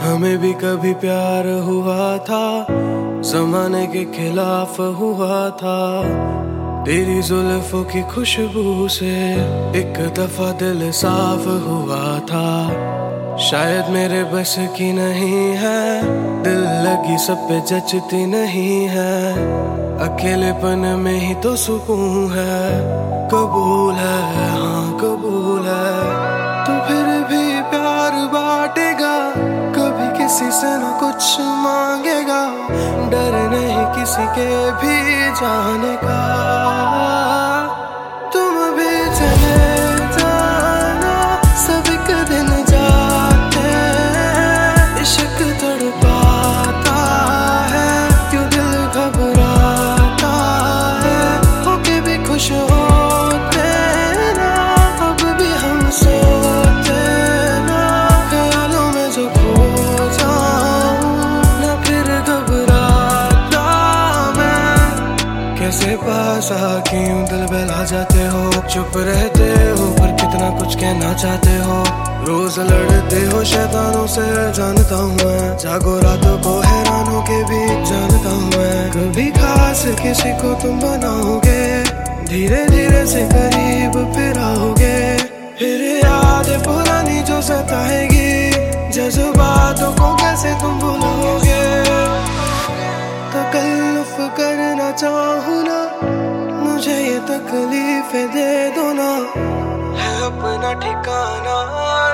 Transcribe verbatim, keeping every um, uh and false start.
हमें भी कभी प्यार हुआ था, जमाने के खिलाफ हुआ था। तेरी जुल्फों की खुशबू से एक दफा दिल साफ हुआ था। शायद मेरे बस की नहीं है, दिल लगी सब पे जचती नहीं है। अकेलेपन में ही तो सुकून है, कबूल है हाँ कबूल है। तू फिर भी प्यार बांटेगा, कभी किसी से न कुछ मांगेगा। डर नहीं किसी के भी जाने का। तुम भी चले जाना, सब एक दिन जाते हैं। इश्क तड़पाता है, क्यों दिल घबराता है। होके भी खुश होते ना, अब भी हम सोते ना। ख्यालों में जो खो जाऊं ना, फिर घबराता मैं। कैसे पास आके यूं दिल बहला जाते हो। चुप रहते हो पर कितना कुछ कहना चाहते हो। रोज लड़ते हो शैतानों से, जानता हूँ मैं। जागो रातों को हैरानों के भी जानता हूँ मैं। कभी खास किसी को तुम बनाओगे, धीरे धीरे से करीब फिर आओगे। फिर याद पुरानी जो सताएगी, जज्बातों को कैसे तुम भूलोगे। तकल्लुफ करना चाहूँ ना, मुझे ये तकलीफें दे दो ना। है अपना ठिकाना